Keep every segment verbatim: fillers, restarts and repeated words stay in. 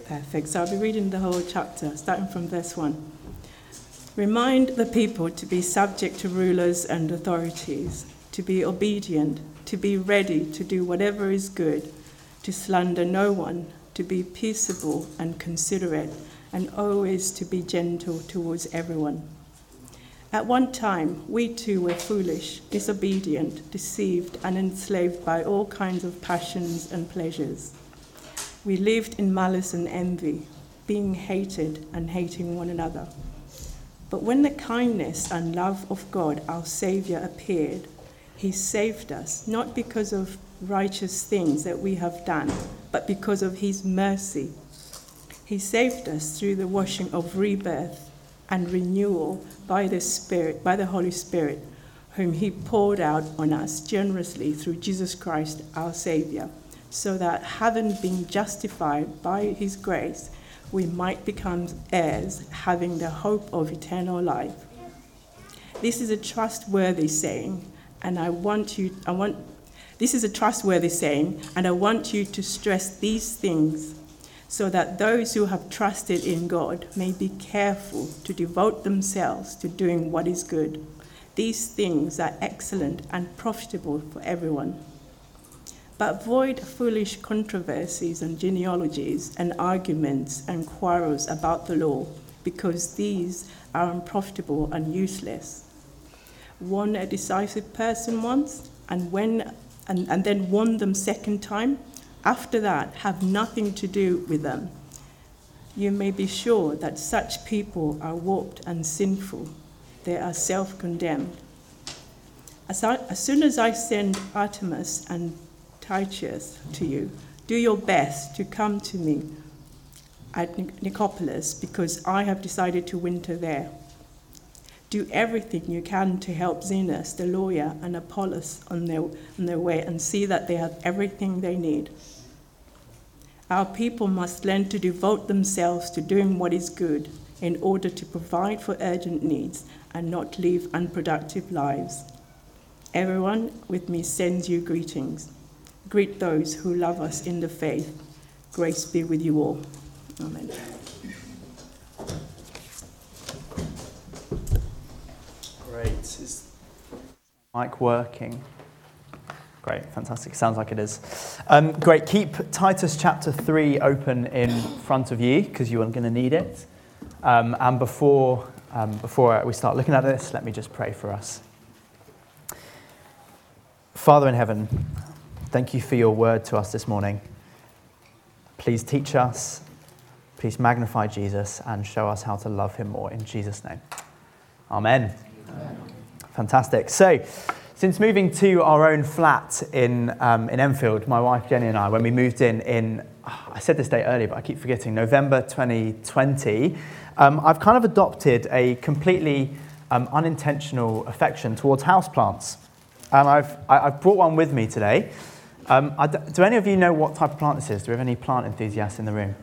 Perfect. So I'll be reading the whole chapter, starting from verse one. Remind the people to be subject to rulers and authorities, to be obedient, to be ready to do whatever is good, to slander no one, to be peaceable and considerate, and always to be gentle towards everyone. At one time, we too were foolish, disobedient, deceived, and enslaved by all kinds of passions and pleasures. We lived in malice and envy, being hated and hating one another. But when the kindness and love of God, our Saviour, appeared, he saved us, not because of righteous things that we have done, but because of his mercy. He saved us through the washing of rebirth and renewal by the Spirit, by the Holy Spirit, whom he poured out on us generously through Jesus Christ, our Saviour, so that having been justified by his grace, we might become heirs, having the hope of eternal life. This is a trustworthy saying, and I want you, I want, this is a trustworthy saying, and I want you to stress these things, so that those who have trusted in God may be careful to devote themselves to doing what is good. These things are excellent and profitable for everyone. But avoid foolish controversies and genealogies and arguments and quarrels about the law, because these are unprofitable and useless. Warn a decisive person once, and when and, and then warn them second time. After that, have nothing to do with them. You may be sure that such people are warped and sinful. They are self-condemned. As, I, as soon as I send Artemis and Tychus to you, do your best to come to me at Nicopolis, because I have decided to winter there. Do everything you can to help Zenas, the lawyer, and Apollos on their, on their way, and see that they have everything they need. Our people must learn to devote themselves to doing what is good in order to provide for urgent needs and not live unproductive lives. Everyone with me sends you greetings. Greet those who love us in the faith. Grace be with you all. Amen. Great. Is mic working? Great, fantastic. Sounds like it is. Um, great. Keep Titus chapter three open in front of you, because you are going to need it. Um, and before um, before we start looking at this, let me just pray for us. Father in heaven, thank you for your word to us this morning. Please teach us, please magnify Jesus, and show us how to love him more. In Jesus' name. Amen. Amen. Fantastic. So, since moving to our own flat in um, in Enfield, my wife Jenny and I, when we moved in in, I said this date earlier, but I keep forgetting, November twenty twenty, um, I've kind of adopted a completely um, unintentional affection towards houseplants. And I've I, I've brought one with me today. Um, I d- do any of you know what type of plant this is? Do we have any plant enthusiasts in the room?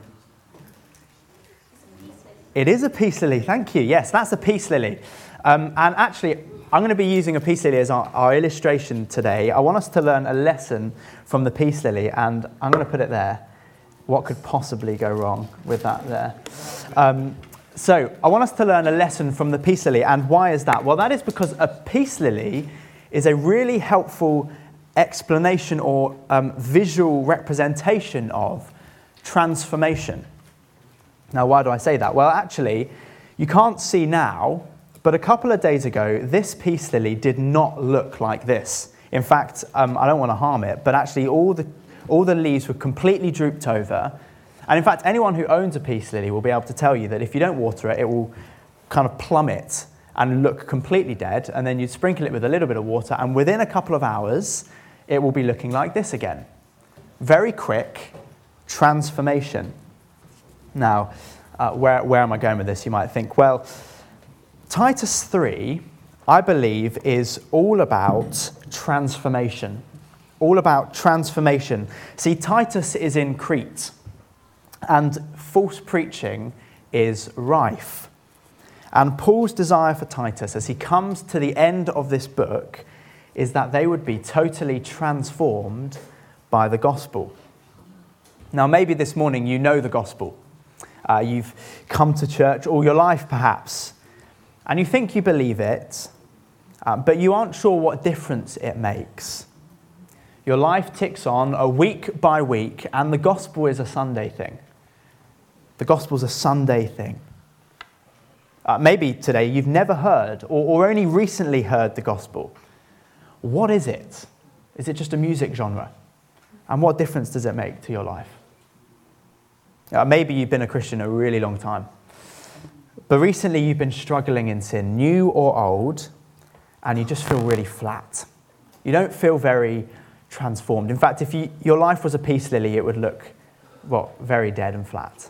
It is a peace lily, thank you. Yes, that's a peace lily. Um, and actually, I'm going to be using a peace lily as our, our illustration today. I want us to learn a lesson from the peace lily, and I'm going to put it there. What could possibly go wrong with that there? Um, so I want us to learn a lesson from the peace lily, and why is that? Well, that is because a peace lily is a really helpful explanation or um, visual representation of transformation. Now, why do I say that? Well, actually, you can't see now, but a couple of days ago, this peace lily did not look like this. In fact, um, I don't want to harm it, but actually all the all the leaves were completely drooped over. And in fact, anyone who owns a peace lily will be able to tell you that if you don't water it, it will kind of plummet and look completely dead. And then you sprinkle it with a little bit of water, and within a couple of hours, it will be looking like this again. Very quick transformation. Now, uh, where, where am I going with this? You might think, well, Titus three, I believe, is all about transformation. All about transformation. See, Titus is in Crete, and false preaching is rife. And Paul's desire for Titus, as he comes to the end of this book, is that they would be totally transformed by the gospel. Now, maybe this morning you know the gospel. Uh, you've come to church all your life, perhaps, and you think you believe it, uh, but you aren't sure what difference it makes. Your life ticks on a week by week, and the gospel is a Sunday thing. The gospel's a Sunday thing. Uh, maybe today you've never heard or, or only recently heard the gospel. What is it? Is it just a music genre? And what difference does it make to your life? Uh, maybe you've been a Christian a really long time, but recently you've been struggling in sin, new or old, and you just feel really flat. You don't feel very transformed. In fact, if you, your life was a peace lily, it would look, well, very dead and flat.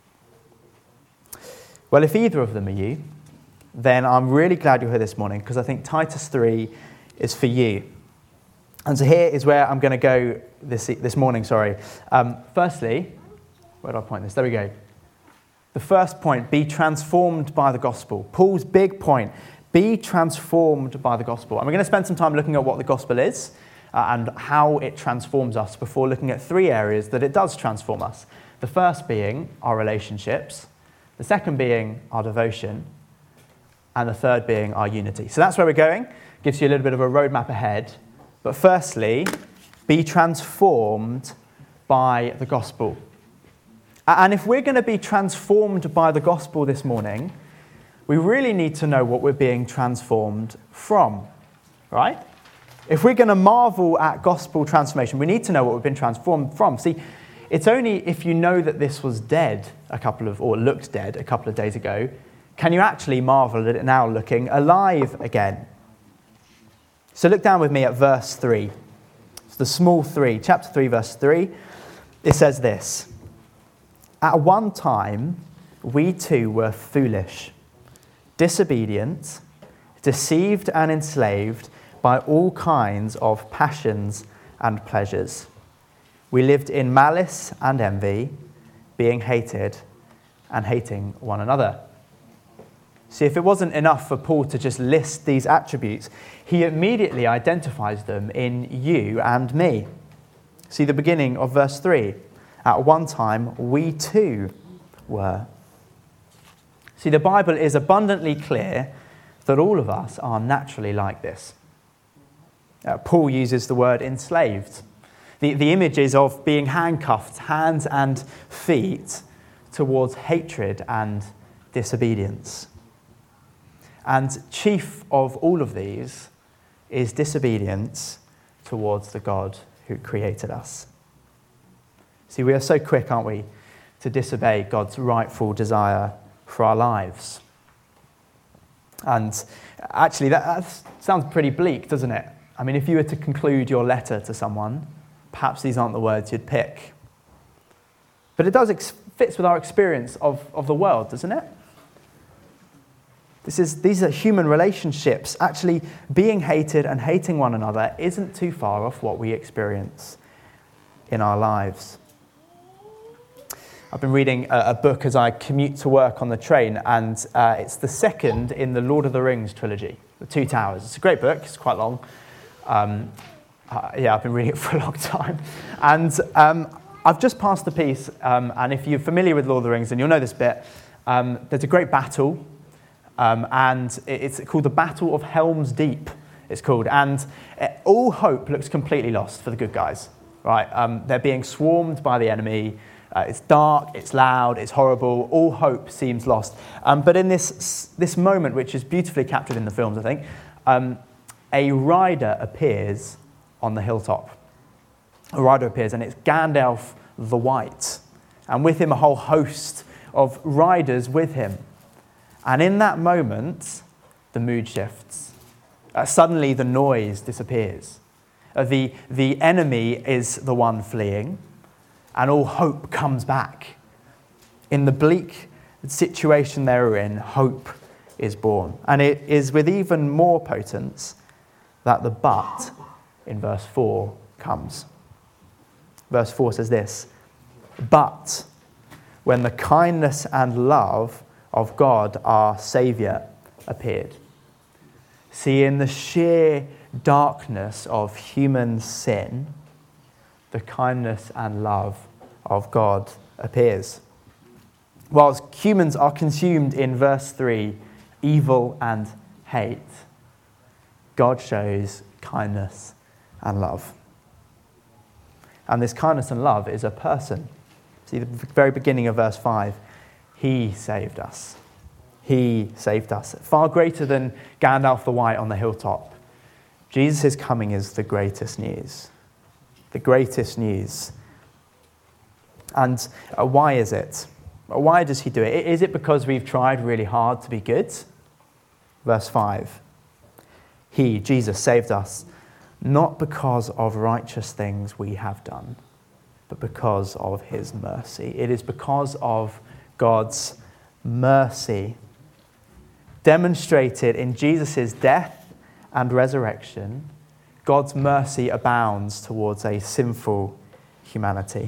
Well, if either of them are you, then I'm really glad you're here this morning, because I think Titus three is for you. And so here is where I'm going to go this this morning, sorry. Um, firstly, where do I point this? There we go. The first point, be transformed by the gospel. Paul's big point, be transformed by the gospel. And we're going to spend some time looking at what the gospel is uh, and how it transforms us before looking at three areas that it does transform us. The first being our relationships, the second being our devotion, and the third being our unity. So that's where we're going. Gives you a little bit of a roadmap ahead. But firstly, be transformed by the gospel. And if we're going to be transformed by the gospel this morning, we really need to know what we're being transformed from, right? If we're going to marvel at gospel transformation, we need to know what we've been transformed from. See, it's only if you know that this was dead a couple of, or looked dead a couple of days ago, can you actually marvel at it now looking alive again. So look down with me at verse three. It's the small three, chapter three, verse three. It says this: at one time, we too were foolish, disobedient, deceived and enslaved by all kinds of passions and pleasures. We lived in malice and envy, being hated and hating one another. See, if it wasn't enough for Paul to just list these attributes, he immediately identifies them in you and me. See the beginning of verse three. At one time, we too were. See, the Bible is abundantly clear that all of us are naturally like this. Uh, Paul uses the word enslaved. The, the image is of being handcuffed, hands and feet, towards hatred and disobedience. And chief of all of these is disobedience towards the God who created us. See, we are so quick, aren't we, to disobey God's rightful desire for our lives. And actually, that, that sounds pretty bleak, doesn't it? I mean, if you were to conclude your letter to someone, perhaps these aren't the words you'd pick. But it does ex- fits with our experience of, of the world, doesn't it? This is, these are human relationships. Actually, being hated and hating one another isn't too far off what we experience in our lives. I've been reading a, a book as I commute to work on the train, and uh, it's the second in the Lord of the Rings trilogy, The Two Towers. It's a great book. It's quite long. Um, uh, yeah, I've been reading it for a long time. And um, I've just passed the piece, um, and if you're familiar with Lord of the Rings, then you'll know this bit. Um, there's a great battle. Um, and it's called the Battle of Helm's Deep, it's called. And all hope looks completely lost for the good guys, right? Um, they're being swarmed by the enemy. Uh, it's dark, it's loud, it's horrible. All hope seems lost. Um, but in this this moment, which is beautifully captured in the films, I think, um, a rider appears on the hilltop. A rider appears, and it's Gandalf the White. And with him, a whole host of riders with him. And in that moment, the mood shifts. Uh, suddenly, the noise disappears. Uh, the, the enemy is the one fleeing, and all hope comes back. In the bleak situation they're in, hope is born. And it is with even more potence that the but in verse four comes. Verse four says this: but when the kindness and love of God, our Saviour, appeared. See, in the sheer darkness of human sin, the kindness and love of God appears. whilst humans are consumed in verse three, evil and hate, God shows kindness and love. And this kindness and love is a person. See, the very beginning of verse five, he saved us. He saved us. Far greater than Gandalf the White on the hilltop. Jesus' coming is the greatest news. The greatest news. And uh, why is it? Why does he do it? Is it because we've tried really hard to be good? Verse five. He, Jesus, saved us not because of righteous things we have done, but because of his mercy. It is because of God's mercy demonstrated in Jesus' death and resurrection. God's mercy abounds towards a sinful humanity.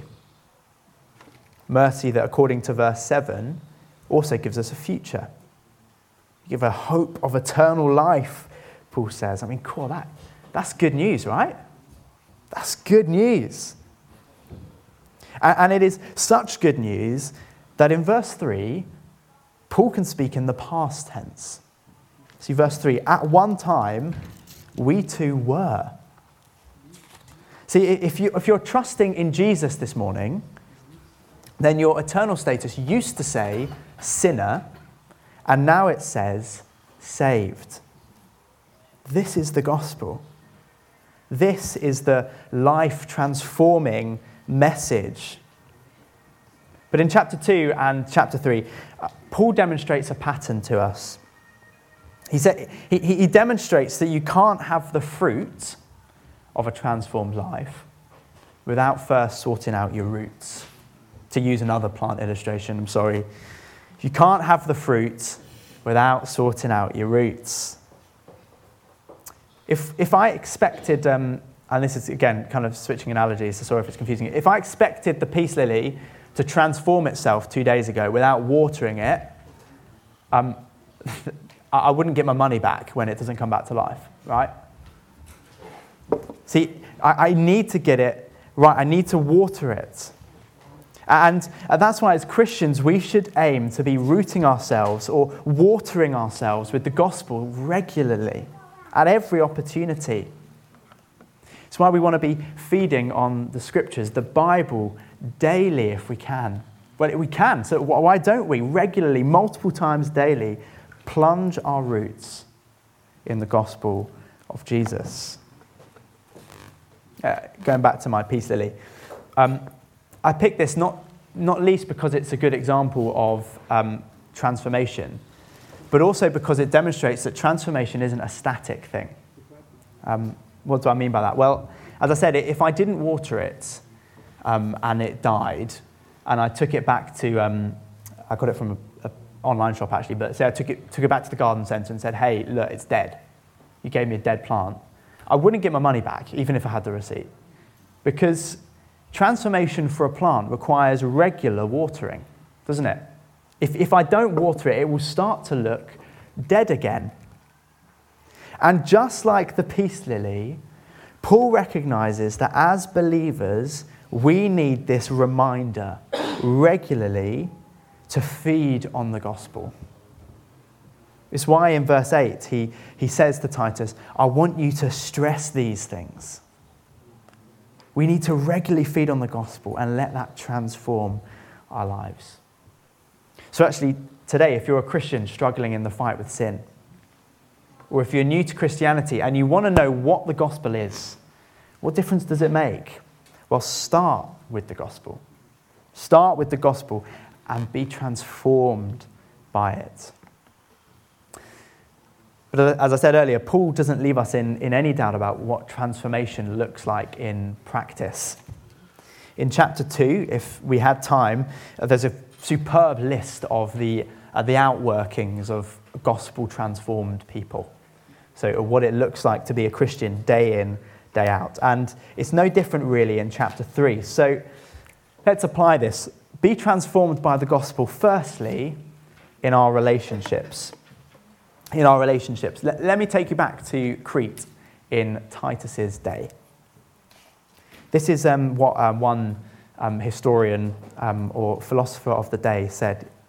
Mercy that, according to verse seven, also gives us a future. Give a hope of eternal life, Paul says. I mean, cool, that, that's good news, right? That's good news. And, and it is such good news that in verse three, Paul can speak in the past tense. See, verse three, at one time, we too were. See, if, you, if you're trusting in Jesus this morning, then your eternal status used to say sinner, and now it says saved. This is the gospel. This is the life-transforming message. But in chapter two and chapter three, uh, Paul demonstrates a pattern to us. He, said, he, he demonstrates that you can't have the fruit of a transformed life without first sorting out your roots. To use another plant illustration, I'm sorry. You can't have the fruit without sorting out your roots. If if I expected, um, and this is again kind of switching analogies, so sorry if it's confusing. If I expected the peace lily to transform itself two days ago without watering it, um, I wouldn't get my money back when it doesn't come back to life, right? See, I, I need to get it right. I need to water it. And that's why as Christians we should aim to be rooting ourselves or watering ourselves with the gospel regularly at every opportunity. It's why we want to be feeding on the scriptures, the Bible, daily if we can. Well, we can, so why don't we regularly, multiple times daily, plunge our roots in the gospel of Jesus? Uh, going back to my peace lily. Um, I picked this not, not least because it's a good example of um, transformation, but also because it demonstrates that transformation isn't a static thing. Um, what do I mean by that? Well, as I said, if I didn't water it um, and it died, and I took it back to, um, I got it from an online shop actually, but say I took it, took it back to the garden centre and said, hey, look, it's dead. You gave me a dead plant. I wouldn't get my money back, even if I had the receipt, because transformation for a plant requires regular watering, doesn't it? If, if I don't water it, it will start to look dead again. And just like the peace lily, Paul recognizes that as believers, we need this reminder regularly to feed on the gospel. It's why in verse eight, he, he says to Titus, I want you to stress these things. We need to regularly feed on the gospel and let that transform our lives. So actually, today, if you're a Christian struggling in the fight with sin, or if you're new to Christianity and you want to know what the gospel is, what difference does it make? Well, start with the gospel. Start with the gospel and be transformed by it. But as I said earlier, Paul doesn't leave us in, in any doubt about what transformation looks like in practice. In chapter two, if we had time, there's a superb list of the, uh, the outworkings of gospel-transformed people. So what it looks like to be a Christian day in, day out. And it's no different really in chapter three. So let's apply this. Be transformed by the gospel, firstly, in our relationships. In our relationships. Let, let me take you back to Crete in Titus's day. This is um, what um, one um, historian um, or philosopher of the day said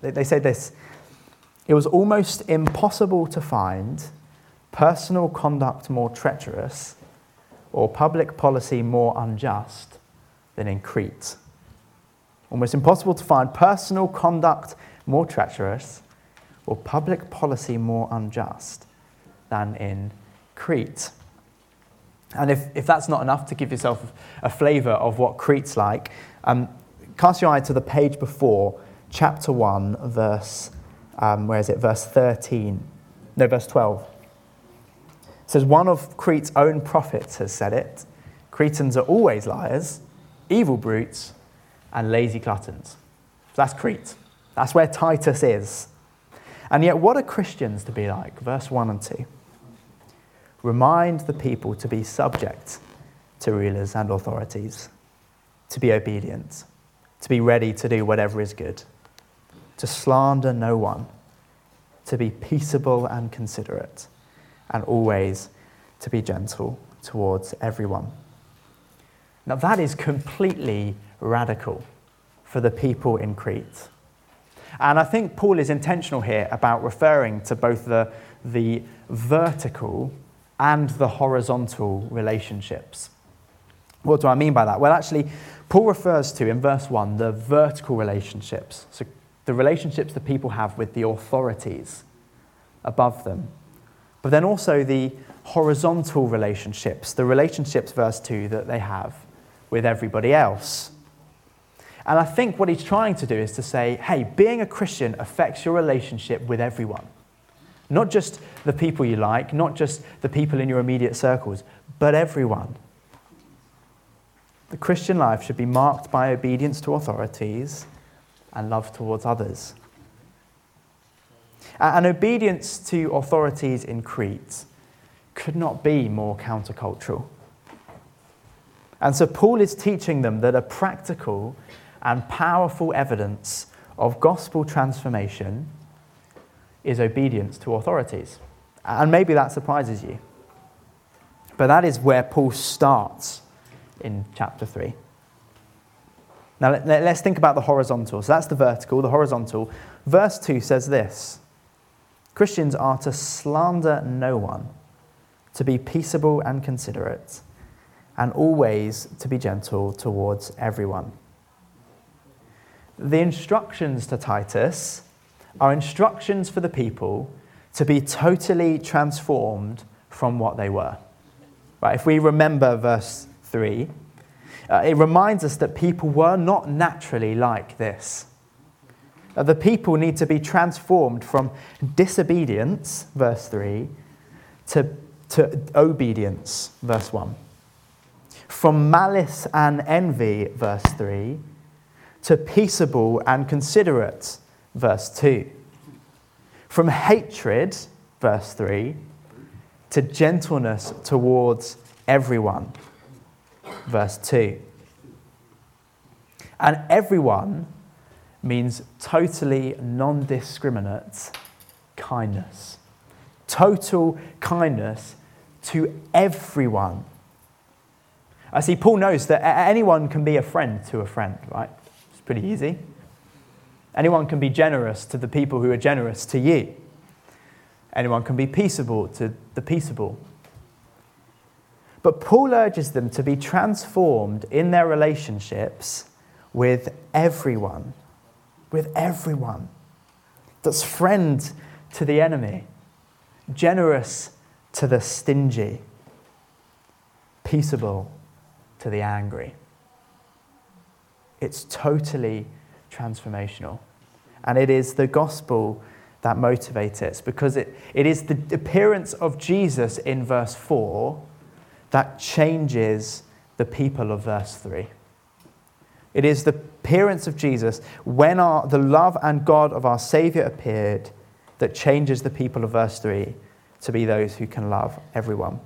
They, they say this: it was almost impossible to find personal conduct more treacherous or public policy more unjust than in Crete. Almost impossible to find personal conduct more treacherous or public policy more unjust than in Crete. And if, if that's not enough to give yourself a flavour of what Crete's like, um, cast your eye to the page before, chapter one, verse, um, where is it, verse thirteen, no, verse twelve. It says, one of Crete's own prophets has said it, Cretans are always liars, evil brutes, and lazy gluttons. So that's Crete. That's where Titus is. And yet, what are Christians to be like? Verse one and two. Remind the people to be subject to rulers and authorities, to be obedient, to be ready to do whatever is good, to slander no one, to be peaceable and considerate, and always to be gentle towards everyone. Now that is completely radical for the people in Crete. And I think Paul is intentional here about referring to both the, the vertical and the horizontal relationships. What do I mean by that? Well, actually, Paul refers to, in verse one, the vertical relationships. So the relationships that people have with the authorities above them. But then also the horizontal relationships, the relationships, verse two, that they have with everybody else. And I think what he's trying to do is to say, hey, being a Christian affects your relationship with everyone. Not just the people you like, not just the people in your immediate circles, but everyone. The Christian life should be marked by obedience to authorities and love towards others. And obedience to authorities in Crete could not be more countercultural. And so Paul is teaching them that a practical and powerful evidence of gospel transformation is obedience to authorities. And maybe that surprises you. But that is where Paul starts in chapter three. Now let, let's think about the horizontal. So that's the vertical, the horizontal. Verse two says this: Christians are to slander no one, to be peaceable and considerate, and always to be gentle towards everyone. The instructions to Titus are instructions for the people to be totally transformed from what they were. Right? If we remember verse three, uh, it reminds us that people were not naturally like this. Uh, the people need to be transformed from disobedience, verse three, to, to obedience, verse one. From malice and envy, verse three, to peaceable and considerate, verse two. From hatred, verse three, to gentleness towards everyone, verse two. And everyone means totally non-discriminate kindness. Total kindness to everyone. I see Paul knows that anyone can be a friend to a friend, right? It's pretty easy. Anyone can be generous to the people who are generous to you. Anyone can be peaceable to the peaceable. But Paul urges them to be transformed in their relationships with everyone. With everyone. That's friend to the enemy. Generous to the stingy. Peaceable to the angry. It's totally transformational. And it is the gospel that motivates us, because it, it is the appearance of Jesus in verse four that changes the people of verse three. It is the appearance of Jesus when our, the love and God of our Saviour appeared that changes the people of verse three to be those who can love everyone.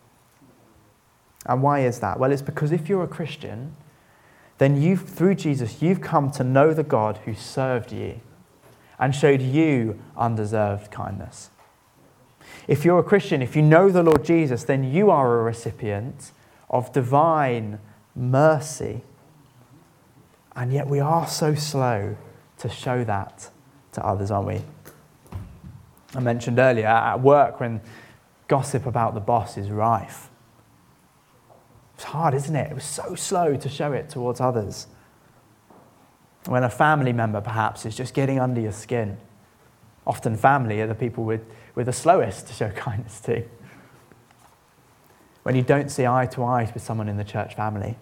And why is that? Well, it's because if you're a Christian, then you, through Jesus, you've come to know the God who served you and showed you undeserved kindness. If you're a Christian, if you know the Lord Jesus, then you are a recipient of divine mercy. And yet we are so slow to show that to others, aren't we? I mentioned earlier, at work, when gossip about the boss is rife, it's hard, isn't it? It was so slow to show it towards others. When a family member, perhaps, is just getting under your skin, often family are the people with, with the slowest to show kindness to. When you don't see eye to eye with someone in the church family.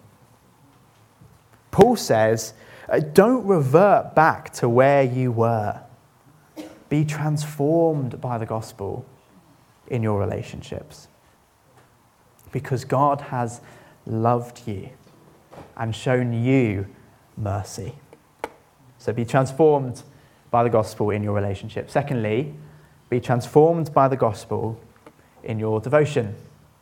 Paul says, don't revert back to where you were. Be transformed by the gospel in your relationships. Because God has loved you and shown you mercy. So be transformed by the gospel in your relationship. Secondly, be transformed by the gospel in your devotion.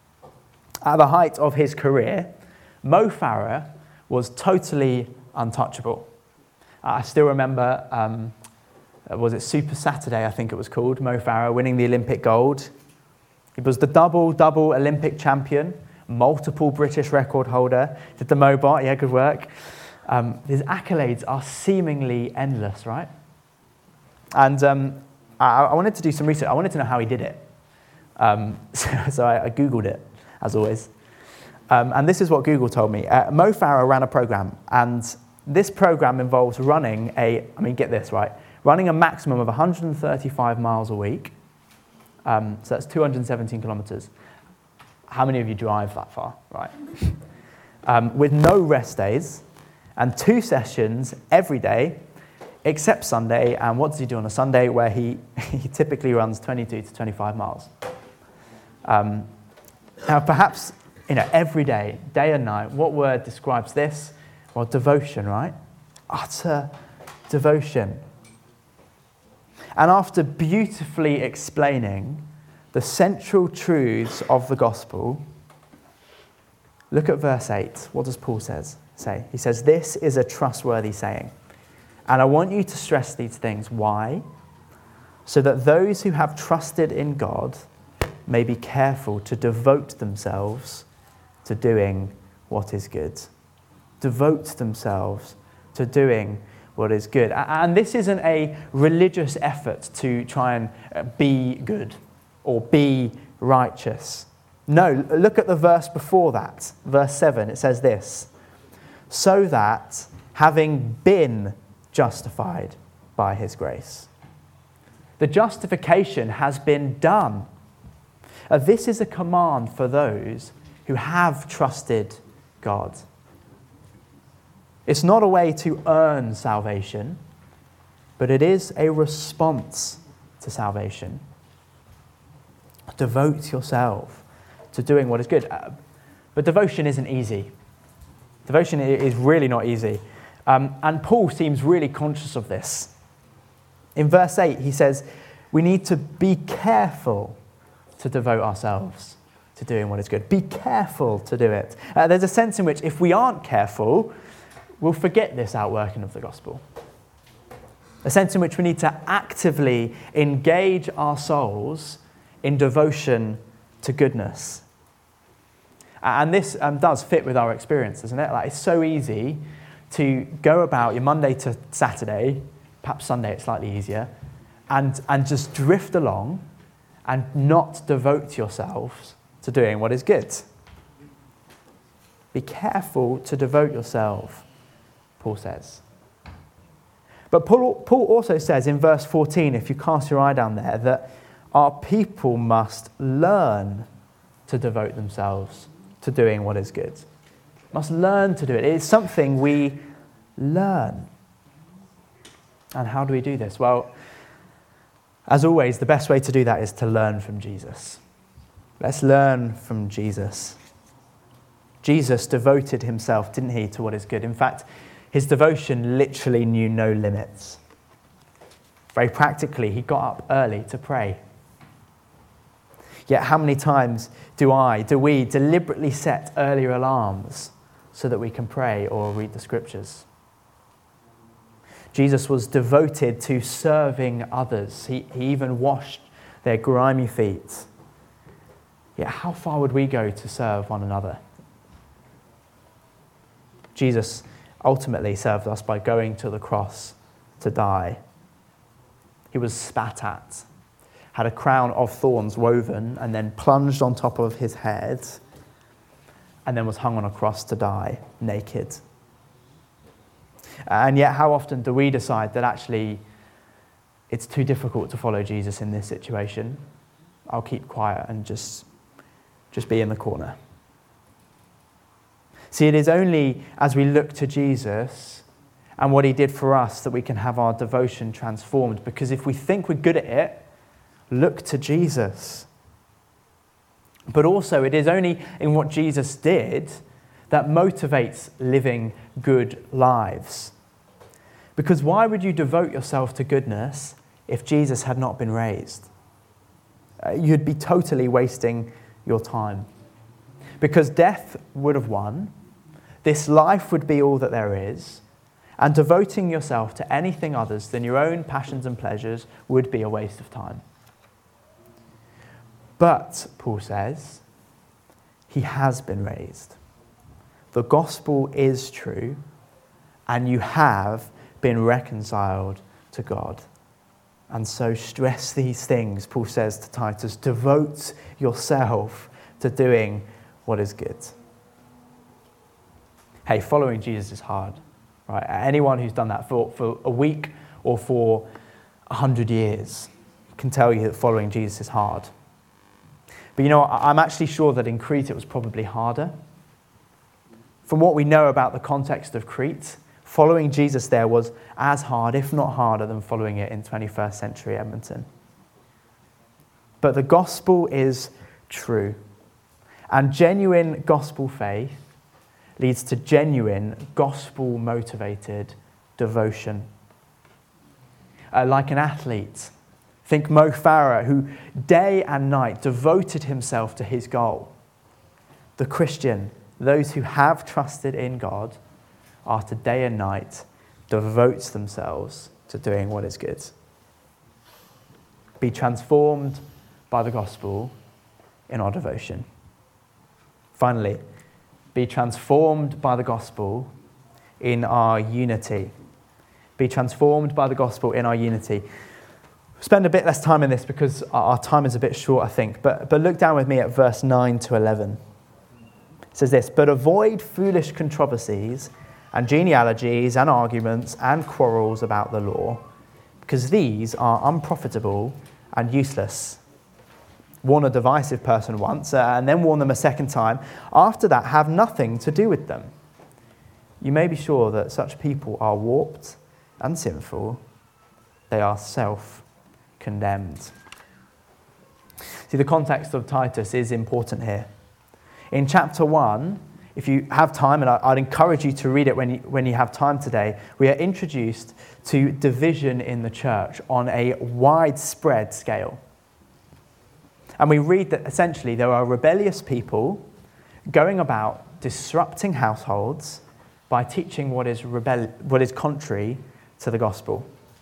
At the height of his career, Mo Farah was totally untouchable. I still remember, um, was it Super Saturday, I think it was called, Mo Farah winning the Olympic gold. He was the double, double Olympic champion, multiple British record holder, did the Mobot, yeah, good work. Um, his accolades are seemingly endless, right? And um, I, I wanted to do some research. I wanted to know how he did it. Um, so so I, I Googled it, as always. Um, and this is what Google told me. Uh, Mo Farah ran a program, and this program involves running a, I mean, get this, right? Running a maximum of one hundred thirty-five miles a week. Um, so that's two hundred seventeen kilometers. How many of you drive that far, right? um, with no rest days, and two sessions every day, except Sunday. And what does he do on a Sunday? Where he, he typically runs twenty-two to twenty-five miles. Um, now, perhaps, you know, every day, day and night, what word describes this? Well, devotion, right? Utter devotion. And after beautifully explaining the central truths of the gospel, look at verse eight. What does Paul says, say? He says, this is a trustworthy saying. And I want you to stress these things. Why? So that those who have trusted in God may be careful to devote themselves to doing what is good. Devote themselves to doing what is good. And this isn't a religious effort to try and be good or be righteous. No, look at the verse before that. Verse seven, it says this. So that, having been justified by his grace. The justification has been done. Uh, this is a command for those who have trusted God. It's not a way to earn salvation, but it is a response to salvation. Devote yourself to doing what is good. Uh, but devotion isn't easy. Devotion is really not easy. Um, and Paul seems really conscious of this. In verse eight, he says, we need to be careful to devote ourselves to doing what is good. Be careful to do it. Uh, there's a sense in which if we aren't careful, we'll forget this outworking of the gospel. A sense in which we need to actively engage our souls in devotion to goodness. And this um, does fit with our experience, doesn't it? Like, it's so easy to go about your Monday to Saturday, perhaps Sunday it's slightly easier, and, and just drift along and not devote yourselves to doing what is good. Be careful to devote yourself, Paul says. But Paul, Paul also says in verse fourteen, if you cast your eye down there, that our people must learn to devote themselves to doing what is good. Must learn to do it. It's something we learn. And how do we do this? Well, as always, the best way to do that is to learn from Jesus. Let's learn from Jesus. Jesus devoted himself, didn't he, to what is good? In fact, his devotion literally knew no limits. Very practically, he got up early to pray. Yet how many times do I, do we deliberately set earlier alarms so that we can pray or read the scriptures? Jesus was devoted to serving others. He, he even washed their grimy feet. Yet how far would we go to serve one another? Jesus ultimately served us by going to the cross to die. he was spat at, had a crown of thorns woven and then plunged on top of his head, and then was hung on a cross to die naked. And yet, how often do we decide that actually it's too difficult to follow Jesus in this situation? I'll keep quiet and just, just be in the corner. See, it is only as we look to Jesus and what he did for us that we can have our devotion transformed. Because if we think we're good at it, look to Jesus. But also, it is only in what Jesus did that motivates living good lives. Because why would you devote yourself to goodness if Jesus had not been raised? Uh, you'd be totally wasting your time. Because death would have won, this life would be all that there is, and devoting yourself to anything others than your own passions and pleasures would be a waste of time. But, Paul says, he has been raised. The gospel is true, and you have been reconciled to God. And so stress these things, Paul says to Titus. Devote yourself to doing what is good. Hey, following Jesus is hard, right? Anyone who's done that for, for a week or for a hundred years can tell you that following Jesus is hard. But you know, I'm actually sure that in Crete it was probably harder. From what we know about the context of Crete, following Jesus there was as hard, if not harder, than following it in twenty-first century Edmonton. But the gospel is true. And genuine gospel faith leads to genuine gospel-motivated devotion. Uh, like an athlete, think Mo Farah, who day and night devoted himself to his goal. The Christian, those who have trusted in God, after day and night, devotes themselves to doing what is good. Be transformed by the gospel in our devotion. Finally, be transformed by the gospel in our unity. Be transformed by the gospel in our unity. Spend a bit less time in this because our time is a bit short, I think. But, but look down with me at verse nine to eleven. It says this, "But avoid foolish controversies and genealogies and arguments and quarrels about the law, because these are unprofitable and useless. Warn a divisive person once, uh, and then warn them a second time. After that, have nothing to do with them. You may be sure that such people are warped and sinful. They are self-condemned." See, the context of Titus is important here. In chapter one, if you have time, and I'd encourage you to read it when you, when you have time today, we are introduced to division in the church on a widespread scale. And we read that essentially there are rebellious people going about disrupting households by teaching what is rebel- what is contrary to the gospel.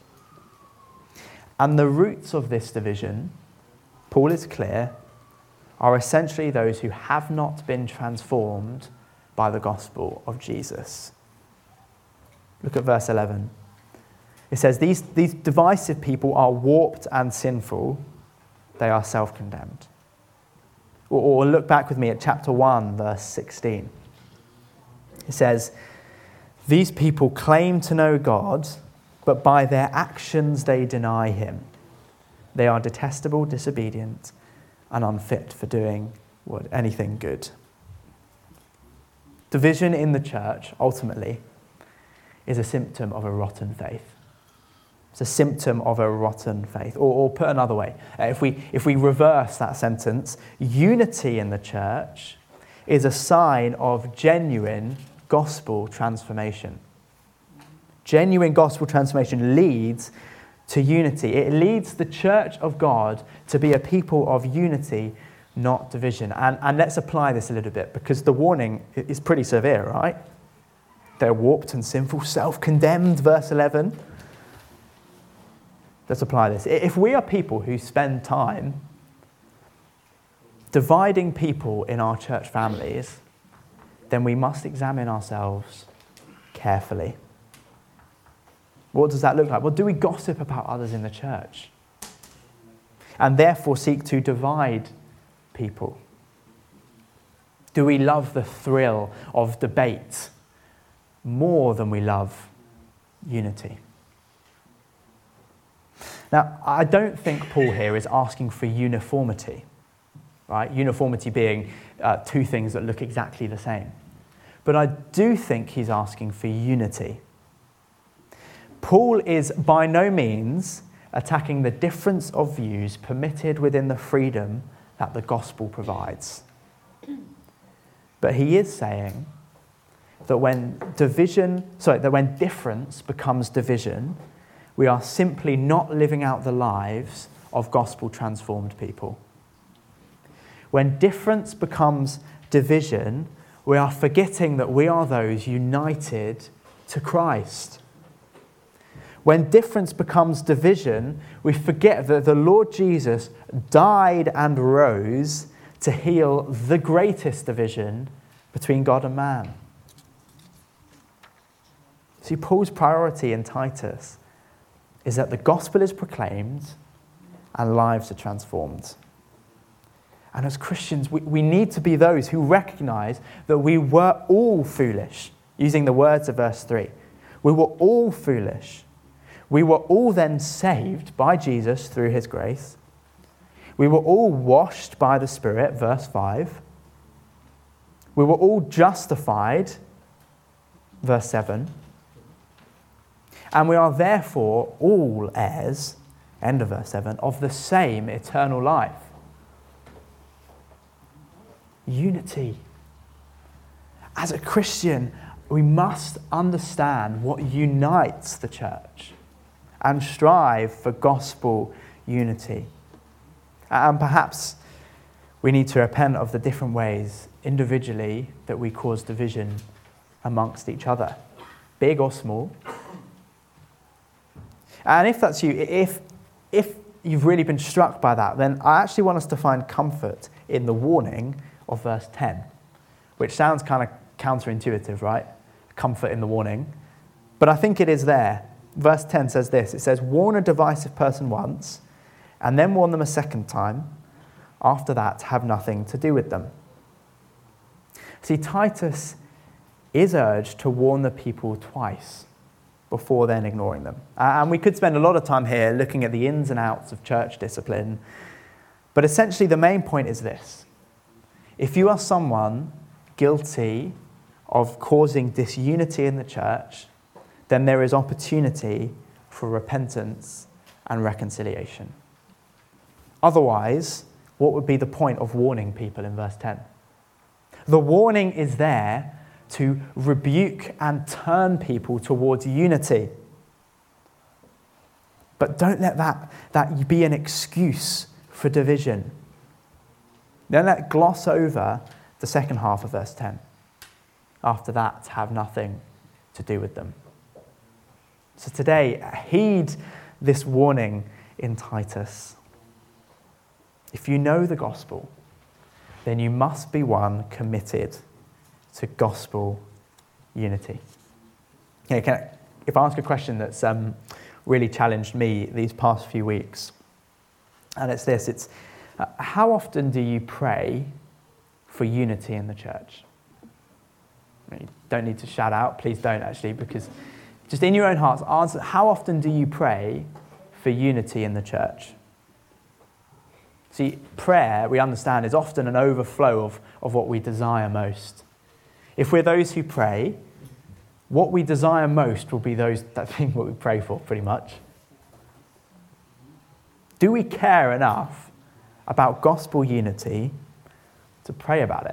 And the roots of this division, Paul is clear, are essentially those who have not been transformed by the gospel of Jesus. Look at verse eleven. It says, these, these divisive people are warped and sinful. They are self-condemned. Or, or look back with me at chapter one, verse sixteen. It says, "These people claim to know God, but by their actions they deny him. They are detestable, disobedient, and unfit for doing what, anything good." Division in the church, ultimately, is a symptom of a rotten faith. It's a symptom of a rotten faith. Or, or put another way, if we, if we reverse that sentence, unity in the church is a sign of genuine gospel transformation. Genuine gospel transformation leads to unity. It leads the church of God to be a people of unity, not division. And, and let's apply this a little bit, because the warning is pretty severe, right? They're warped and sinful, self-condemned, verse eleven. Let's apply this. If we are people who spend time dividing people in our church families, then we must examine ourselves carefully. What does that look like? Well, do we gossip about others in the church and therefore seek to divide people? Do we love the thrill of debate more than we love unity? Now, I don't think Paul here is asking for uniformity, right? Uniformity being uh, two things that look exactly the same. But I do think he's asking for unity. Paul is by no means attacking the difference of views permitted within the freedom that the gospel provides. But he is saying that when division, sorry, that when difference becomes division, we are simply not living out the lives of gospel-transformed people. When difference becomes division, we are forgetting that we are those united to Christ. When difference becomes division, we forget that the Lord Jesus died and rose to heal the greatest division between God and man. See, Paul's priority in Titus is that the gospel is proclaimed and lives are transformed. And as Christians, we, we need to be those who recognize that we were all foolish, using the words of verse three. We were all foolish. We were all then saved by Jesus through his grace. We were all washed by the Spirit, verse five. We were all justified, verse seven. And we are therefore all heirs, end of verse seven, of the same eternal life. Unity. As a Christian, we must understand what unites the church and strive for gospel unity. And perhaps we need to repent of the different ways individually that we cause division amongst each other, big or small. And if that's you, if if you've really been struck by that, then I actually want us to find comfort in the warning of verse ten, which sounds kind of counterintuitive, right? Comfort in the warning. But I think it is there. Verse ten says this. It says, warn a divisive person once, and then warn them a second time. After that, have nothing to do with them. See, Titus is urged to warn the people twice before then ignoring them. And we could spend a lot of time here looking at the ins and outs of church discipline. But essentially the main point is this. If you are someone guilty of causing disunity in the church, then there is opportunity for repentance and reconciliation. Otherwise, what would be the point of warning people in verse ten? The warning is there to rebuke and turn people towards unity. But don't let that, that be an excuse for division. Don't let gloss over the second half of verse ten. After that, have nothing to do with them. So today, heed this warning in Titus. If you know the gospel, then you must be one committed to gospel unity. Okay, can I, if I ask a question that's um, really challenged me these past few weeks, and it's this, it's uh, how often do you pray for unity in the church? You don't need to shout out, please don't actually, because just in your own hearts, answer, how often do you pray for unity in the church? See, prayer, we understand, is often an overflow of, of what we desire most. If we're those who pray, what we desire most will be those that thing what we pray for, pretty much. Do we care enough about gospel unity to pray about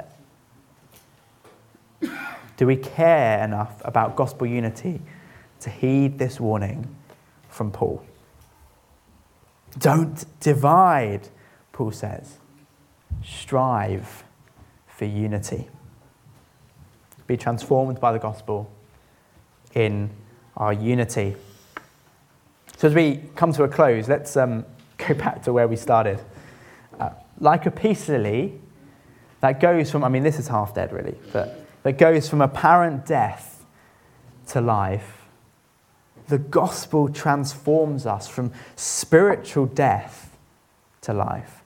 it? Do we care enough about gospel unity to heed this warning from Paul? Don't divide, Paul says. Strive for unity. Be transformed by the gospel in our unity. So as we come to a close, let's um, go back to where we started. Uh, like a peace lily that goes from, I mean, this is half dead really, but that goes from apparent death to life, the gospel transforms us from spiritual death to life.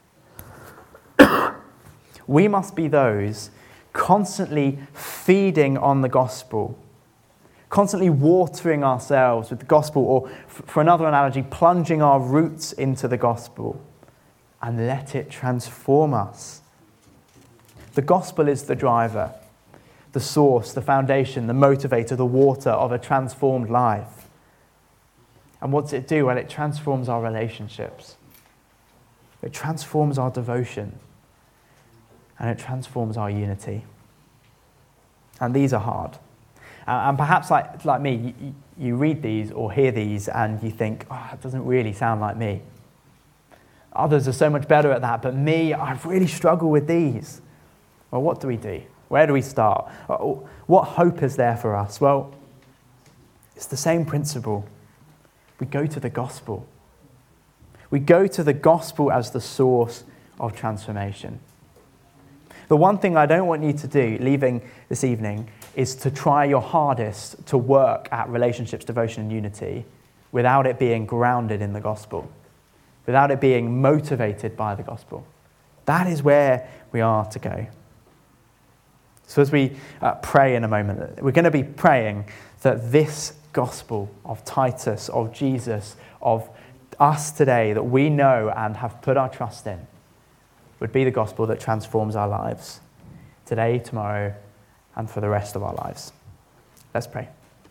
We must be those constantly feeding on the gospel, constantly watering ourselves with the gospel, or for another analogy, plunging our roots into the gospel, and let it transform us. The gospel is the driver, the source, the foundation, the motivator, the water of a transformed life. And what does it do? Well, it transforms our relationships. It transforms our devotion. And it transforms our unity. And these are hard. Uh, and perhaps like, like me, you, you read these or hear these and you think, oh, it doesn't really sound like me. Others are so much better at that, but me, I really struggle with these. Well, what do we do? Where do we start? What hope is there for us? Well, it's the same principle. We go to the gospel. We go to the gospel as the source of transformation. The one thing I don't want you to do, leaving this evening, is to try your hardest to work at relationships, devotion, and unity without it being grounded in the gospel, without it being motivated by the gospel. That is where we are to go. So as we uh, pray in a moment, we're going to be praying that this gospel of Titus, of Jesus, of us today that we know and have put our trust in, would be the gospel that transforms our lives today, tomorrow, and for the rest of our lives. Let's pray.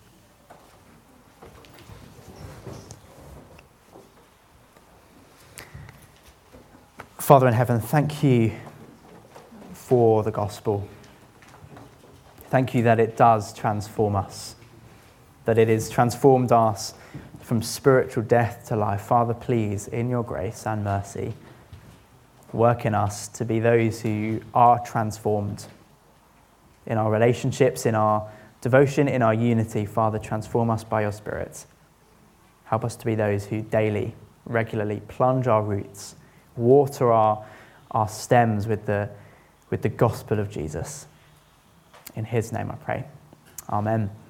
Father in heaven, thank you for the gospel. Thank you that it does transform us, that it has transformed us from spiritual death to life. Father, please, in your grace and mercy, work in us to be those who are transformed in our relationships, in our devotion, in our unity. Father, transform us by your Spirit. Help us to be those who daily, regularly plunge our roots, water our, our stems with the, with the gospel of Jesus. In his name I pray. Amen.